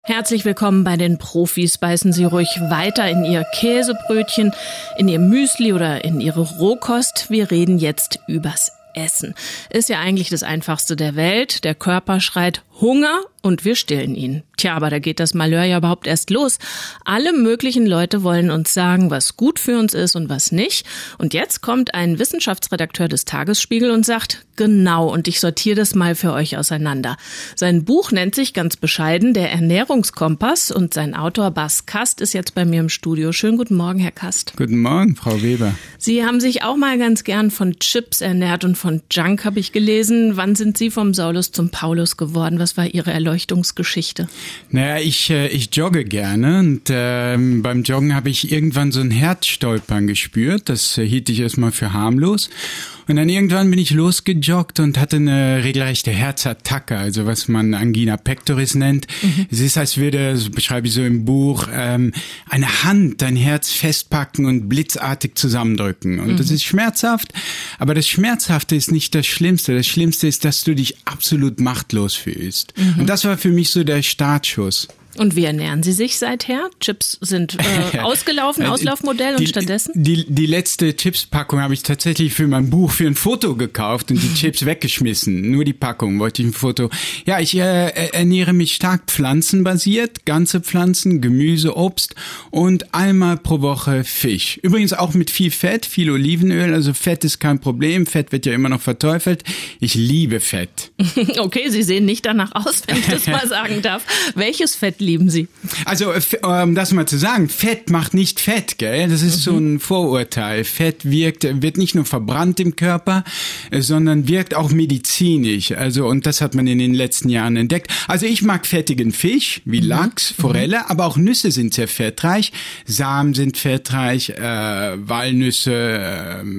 Herzlich willkommen bei den Profis. Beißen Sie ruhig weiter in Ihr Käsebrötchen, in Ihr Müsli oder in Ihre Rohkost. Wir reden jetzt übers Essen. Ist ja eigentlich das Einfachste der Welt. Der Körper schreit Hunger und wir stillen ihn. Tja, aber da geht das Malheur ja überhaupt erst los. Alle möglichen Leute wollen uns sagen, was gut für uns ist und was nicht. Und jetzt kommt ein Wissenschaftsredakteur des Tagesspiegel und sagt, genau, und ich sortiere das mal für euch auseinander. Sein Buch nennt sich ganz bescheiden Der Ernährungskompass und sein Autor Bas Kast ist jetzt bei mir im Studio. Schönen guten Morgen, Herr Kast. Guten Morgen, Frau Weber. Sie haben sich auch mal ganz gern von Chips ernährt und von Junk, habe ich gelesen. Wann sind Sie vom Saulus zum Paulus geworden? Was war Ihre Erleuchtungsgeschichte? Naja, ich jogge gerne und beim Joggen habe ich irgendwann so ein Herzstolpern gespürt. Das hielt ich erstmal für harmlos. Und dann irgendwann bin ich losgejoggt und hatte eine regelrechte Herzattacke, also was man Angina pectoris nennt. Es ist, als würde, so beschreibe ich so im Buch, eine Hand dein Herz festpacken und blitzartig zusammendrücken. Und das ist schmerzhaft, aber das Schmerzhafte ist nicht das Schlimmste. Das Schlimmste ist, dass du dich absolut machtlos fühlst. Und das war für mich so der Startschuss. Und wie ernähren Sie sich seither? Chips sind ausgelaufen, Auslaufmodell und stattdessen? Die letzte Chips-Packung habe ich tatsächlich für mein Buch für ein Foto gekauft und die Chips weggeschmissen. Nur die Packung wollte ich ein Foto. Ja, ich ernähre mich stark pflanzenbasiert, ganze Pflanzen, Gemüse, Obst und einmal pro Woche Fisch. Übrigens auch mit viel Fett, viel Olivenöl, also Fett ist kein Problem. Fett wird ja immer noch verteufelt. Ich liebe Fett. Okay, Sie sehen nicht danach aus, wenn ich das mal sagen darf. Welches Fett lieben Sie? Also, um das mal zu sagen, Fett macht nicht fett, gell? Das ist so ein Vorurteil. Fett wird nicht nur verbrannt im Körper, sondern wirkt auch medizinisch. Also, und das hat man in den letzten Jahren entdeckt. Also, ich mag fettigen Fisch, wie Lachs, Forelle, aber auch Nüsse sind sehr fettreich. Samen sind fettreich, Walnüsse,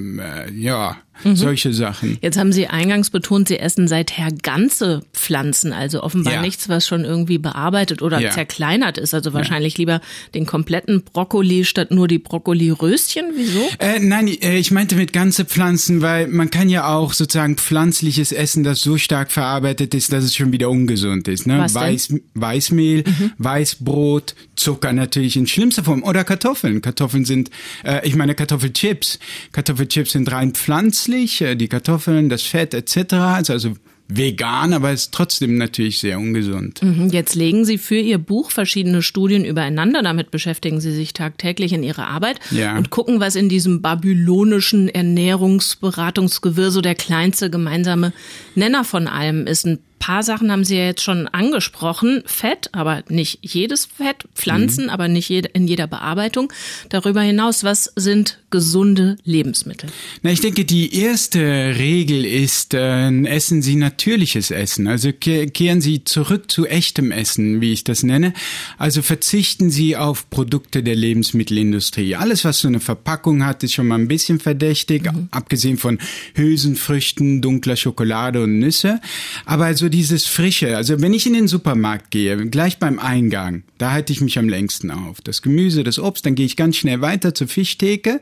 solche Sachen. Jetzt haben Sie eingangs betont, Sie essen seither ganze Pflanzen, also offenbar nichts, was schon irgendwie bearbeitet oder zerkleinert ist. Also wahrscheinlich lieber den kompletten Brokkoli statt nur die Brokkoli-Röschen. Wieso? Nein, ich meinte mit ganze Pflanzen, weil man kann ja auch sozusagen pflanzliches Essen, das so stark verarbeitet ist, dass es schon wieder ungesund ist. Ne? Was denn? Weißmehl, Weißbrot, Zucker natürlich in schlimmster Form oder Kartoffeln. Kartoffeln sind, Kartoffelchips. Kartoffelchips sind rein pflanzlich. Die Kartoffeln, das Fett etc. Also vegan, aber ist trotzdem natürlich sehr ungesund. Jetzt legen Sie für Ihr Buch verschiedene Studien übereinander. Damit beschäftigen Sie sich tagtäglich in Ihrer Arbeit und gucken, was in diesem babylonischen Ernährungsberatungsgewirr so der kleinste gemeinsame Nenner von allem ist. Ein paar Sachen haben Sie ja jetzt schon angesprochen. Fett, aber nicht jedes Fett. Pflanzen, aber nicht in jeder Bearbeitung. Darüber hinaus, was sind gesunde Lebensmittel? Na, ich denke, die erste Regel ist, essen Sie natürliches Essen. Also kehren Sie zurück zu echtem Essen, wie ich das nenne. Also verzichten Sie auf Produkte der Lebensmittelindustrie. Alles, was so eine Verpackung hat, ist schon mal ein bisschen verdächtig. Abgesehen von Hülsenfrüchten, dunkler Schokolade und Nüsse. Aber also dieses Frische, also wenn ich in den Supermarkt gehe, gleich beim Eingang, da halte ich mich am längsten auf. Das Gemüse, das Obst, dann gehe ich ganz schnell weiter zur Fischtheke.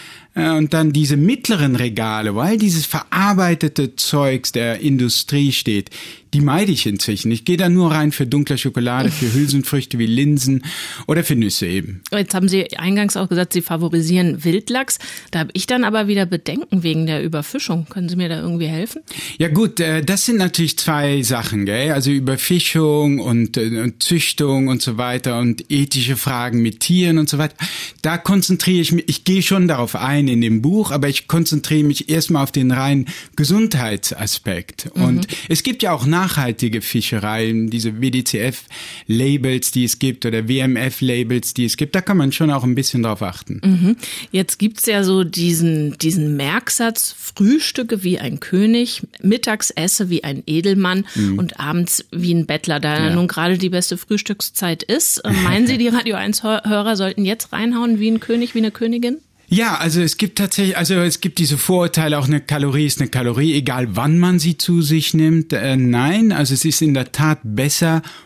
Und dann diese mittleren Regale, weil dieses verarbeitete Zeugs der Industrie steht, die meide ich inzwischen. Ich gehe da nur rein für dunkle Schokolade, für Hülsenfrüchte wie Linsen oder für Nüsse eben. Jetzt haben Sie eingangs auch gesagt, Sie favorisieren Wildlachs. Da habe ich dann aber wieder Bedenken wegen der Überfischung. Können Sie mir da irgendwie helfen? Ja gut, das sind natürlich zwei Sachen, gell? Also Überfischung und Züchtung und so weiter und ethische Fragen mit Tieren und so weiter. Da konzentriere ich mich, ich gehe schon darauf ein in dem Buch, aber ich konzentriere mich erstmal auf den reinen Gesundheitsaspekt. Und es gibt ja auch nachhaltige Fischerei, diese WDCF-Labels, die es gibt, oder WMF-Labels, die es gibt, da kann man schon auch ein bisschen drauf achten. Jetzt gibt's ja so diesen Merksatz, Frühstücke wie ein König, mittags esse wie ein Edelmann und abends wie ein Bettler, da nun gerade die beste Frühstückszeit ist. Meinen Sie, die Radio 1-Hörer sollten jetzt reinhauen wie ein König, wie eine Königin? Ja, also es gibt tatsächlich, es gibt diese Vorurteile, auch eine Kalorie ist eine Kalorie, egal wann man sie zu sich nimmt. Nein, also es ist in der Tat besser,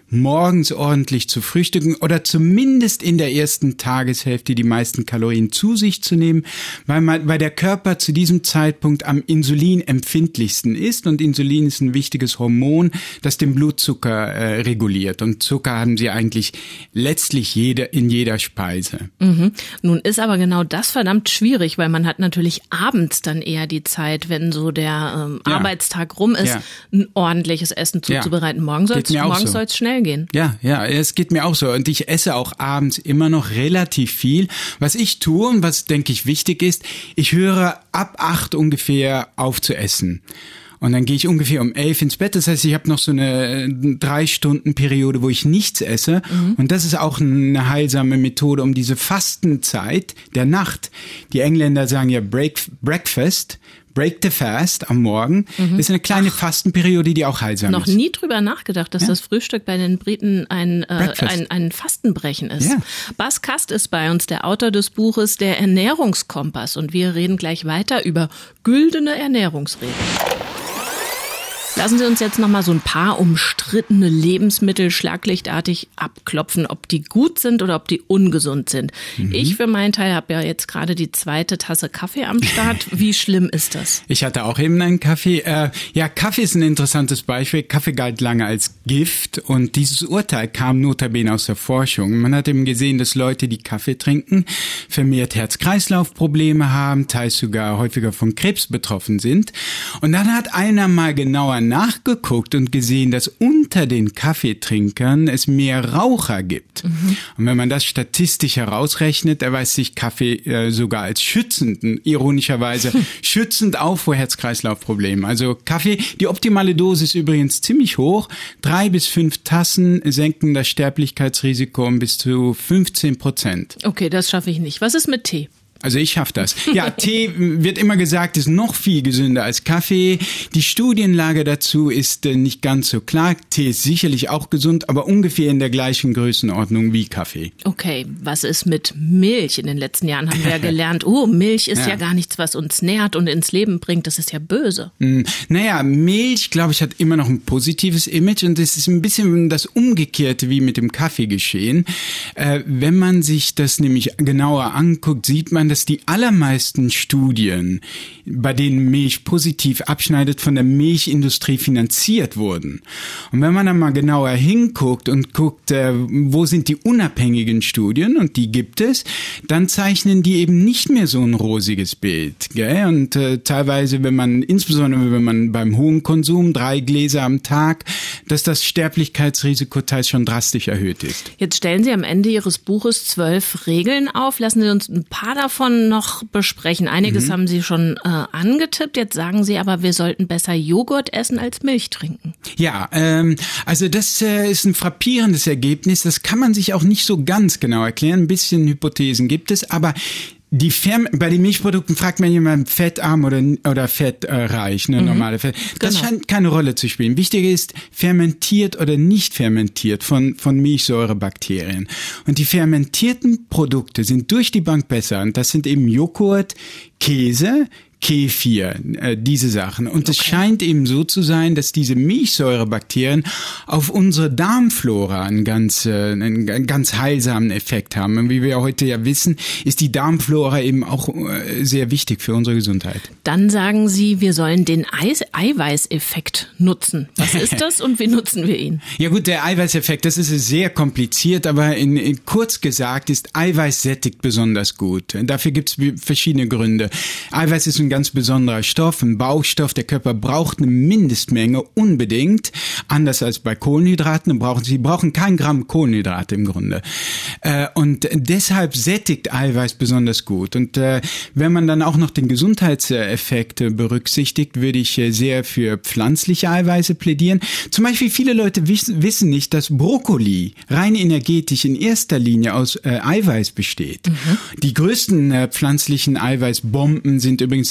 morgens ordentlich zu frühstücken oder zumindest in der ersten Tageshälfte die meisten Kalorien zu sich zu nehmen, weil der Körper zu diesem Zeitpunkt am Insulin empfindlichsten ist, und Insulin ist ein wichtiges Hormon, das den Blutzucker reguliert, und Zucker haben sie eigentlich letztlich in jeder Speise. Mhm. Nun ist aber genau das verdammt schwierig, weil man hat natürlich abends dann eher die Zeit, wenn so der Arbeitstag rum ist, ein ordentliches Essen zuzubereiten. Morgens soll es schnell gehen. Ja, es geht mir auch so. Und ich esse auch abends immer noch relativ viel. Was ich tue und was, denke ich, wichtig ist, ich höre ab 8 ungefähr auf zu essen. Und dann gehe ich ungefähr um 11 ins Bett. Das heißt, ich habe noch so eine 3-Stunden-Periode, wo ich nichts esse. Mhm. Und das ist auch eine heilsame Methode, um diese Fastenzeit der Nacht. Die Engländer sagen ja Breakfast, Break the Fast am Morgen. Mhm. Das ist eine kleine Fastenperiode, die auch heilsam ist. Noch nie drüber nachgedacht, dass das Frühstück bei den Briten ein Fastenbrechen ist. Ja. Bas Kast ist bei uns, der Autor des Buches Der Ernährungskompass. Und wir reden gleich weiter über güldene Ernährungsregeln. Lassen Sie uns jetzt noch mal so ein paar umstrittene Lebensmittel schlaglichtartig abklopfen, ob die gut sind oder ob die ungesund sind. Mhm. Ich für meinen Teil habe ja jetzt gerade die 2. Tasse Kaffee am Start. Wie schlimm ist das? Ich hatte auch eben einen Kaffee. Kaffee ist ein interessantes Beispiel. Kaffee galt lange als Gift, und dieses Urteil kam notabene aus der Forschung. Man hat eben gesehen, dass Leute, die Kaffee trinken, vermehrt Herz-Kreislauf-Probleme haben, teils sogar häufiger von Krebs betroffen sind. Und dann hat einer mal genauer nachgeguckt und gesehen, dass unter den Kaffeetrinkern es mehr Raucher gibt. Mhm. Und wenn man das statistisch herausrechnet, erweist sich Kaffee sogar als schützend, ironischerweise schützend auch vor Herz-Kreislauf-Problemen. Also Kaffee, die optimale Dosis ist übrigens ziemlich hoch. 3 bis 5 Tassen senken das Sterblichkeitsrisiko um bis zu 15%. Okay, das schaffe ich nicht. Was ist mit Tee? Also ich schaffe das. Ja, Tee wird immer gesagt, ist noch viel gesünder als Kaffee. Die Studienlage dazu ist nicht ganz so klar. Tee ist sicherlich auch gesund, aber ungefähr in der gleichen Größenordnung wie Kaffee. Okay, was ist mit Milch? In den letzten Jahren haben wir ja gelernt, Milch ist ja gar nichts, was uns nährt und ins Leben bringt. Das ist ja böse. Naja, Milch, glaube ich, hat immer noch ein positives Image, und es ist ein bisschen das Umgekehrte wie mit dem Kaffee geschehen. Wenn man sich das nämlich genauer anguckt, sieht man, dass die allermeisten Studien, bei denen Milch positiv abschneidet, von der Milchindustrie finanziert wurden. Und wenn man dann mal genauer hinguckt und guckt, wo sind die unabhängigen Studien, und die gibt es, dann zeichnen die eben nicht mehr so ein rosiges Bild. Gell? Und teilweise, insbesondere wenn man beim hohen Konsum, 3 Gläser am Tag, dass das Sterblichkeitsrisiko teils schon drastisch erhöht ist. Jetzt stellen Sie am Ende Ihres Buches 12 Regeln auf. Lassen Sie uns ein paar davon noch besprechen. Einiges haben Sie schon angetippt. Jetzt sagen Sie aber, wir sollten besser Joghurt essen als Milch trinken. Ja, also das ist ein frappierendes Ergebnis. Das kann man sich auch nicht so ganz genau erklären. Ein bisschen Hypothesen gibt es, aber bei den Milchprodukten fragt man jemanden, fettarm oder fettreich, normale Fett. Das scheint keine Rolle zu spielen. Wichtig ist, fermentiert oder nicht fermentiert von Milchsäurebakterien. Und die fermentierten Produkte sind durch die Bank besser. Und das sind eben Joghurt, Käse, Kefir, diese Sachen. Und es scheint eben so zu sein, dass diese Milchsäurebakterien auf unsere Darmflora einen ganz heilsamen Effekt haben. Und wie wir heute ja wissen, ist die Darmflora eben auch sehr wichtig für unsere Gesundheit. Dann sagen Sie, wir sollen den Eiweißeffekt nutzen. Was ist das und wie nutzen wir ihn? Ja gut, der Eiweißeffekt, das ist sehr kompliziert, aber in kurz gesagt ist Eiweiß sättigt besonders gut. Dafür gibt es verschiedene Gründe. Eiweiß ist ein ganz besonderer Stoff, ein Baustoff. Der Körper braucht eine Mindestmenge unbedingt. Anders als bei Kohlenhydraten. Sie brauchen kein Gramm Kohlenhydrate im Grunde. Und deshalb sättigt Eiweiß besonders gut. Und wenn man dann auch noch den Gesundheitseffekt berücksichtigt, würde ich sehr für pflanzliche Eiweiße plädieren. Zum Beispiel viele Leute wissen nicht, dass Brokkoli rein energetisch in erster Linie aus Eiweiß besteht. Die größten pflanzlichen Eiweißbomben sind übrigens die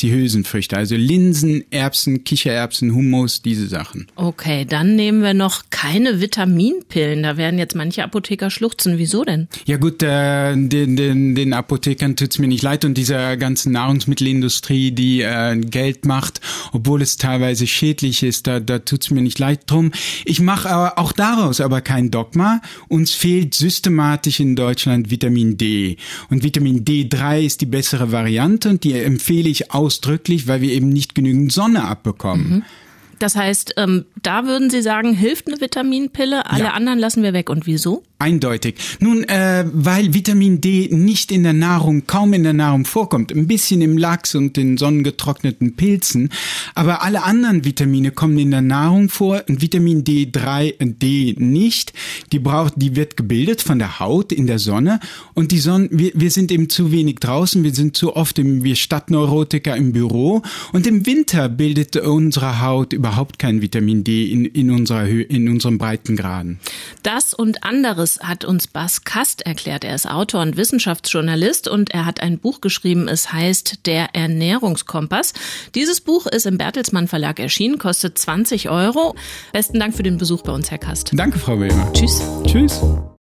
die Hülsenfrüchte, also Linsen, Erbsen, Kichererbsen, Hummus, diese Sachen. Okay, dann nehmen wir noch keine Vitaminpillen. Da werden jetzt manche Apotheker schluchzen. Wieso denn? Ja gut, den Apothekern tut's mir nicht leid und dieser ganzen Nahrungsmittelindustrie, die Geld macht, obwohl es teilweise schädlich ist, da tut's mir nicht leid drum. Ich mache aber auch daraus aber kein Dogma. Uns fehlt systematisch in Deutschland Vitamin D. Und Vitamin D3 ist die bessere Variante und die empfehle ich ausdrücklich, weil wir eben nicht genügend Sonne abbekommen. Mhm. Das heißt, da würden Sie sagen, hilft eine Vitaminpille, alle anderen lassen wir weg. Und wieso? Eindeutig. Nun, weil Vitamin D nicht in der Nahrung, kaum in der Nahrung vorkommt. Ein bisschen im Lachs und den sonnengetrockneten Pilzen. Aber alle anderen Vitamine kommen in der Nahrung vor. Und Vitamin D nicht. Die wird gebildet von der Haut in der Sonne. Und die Sonne, wir sind eben zu wenig draußen. Wir sind zu oft wir Stadtneurotiker im Büro. Und im Winter bildet unsere Haut überhaupt kein Vitamin D in unseren Breitengraden. Das und anderes hat uns Bas Kast erklärt. Er ist Autor und Wissenschaftsjournalist und er hat ein Buch geschrieben. Es heißt Der Ernährungskompass. Dieses Buch ist im Bertelsmann Verlag erschienen, kostet 20 €. Besten Dank für den Besuch bei uns, Herr Kast. Danke, Frau Wilmer. Tschüss. Tschüss.